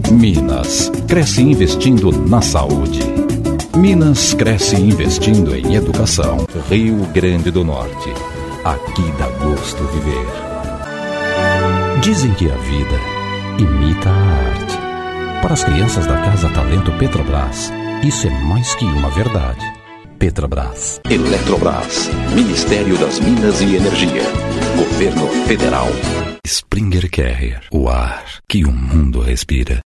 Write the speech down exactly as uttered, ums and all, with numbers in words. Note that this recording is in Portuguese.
Minas cresce investindo na saúde. Minas cresce investindo em educação. Rio Grande do Norte. Aqui dá gosto viver. Dizem que a vida imita a arte. Para as crianças da Casa Talento Petrobras, isso é mais que uma verdade. Petrobras. Eletrobras. Ministério das Minas e Energia. Governo Federal. Springer Carrier. O ar que o mundo respira.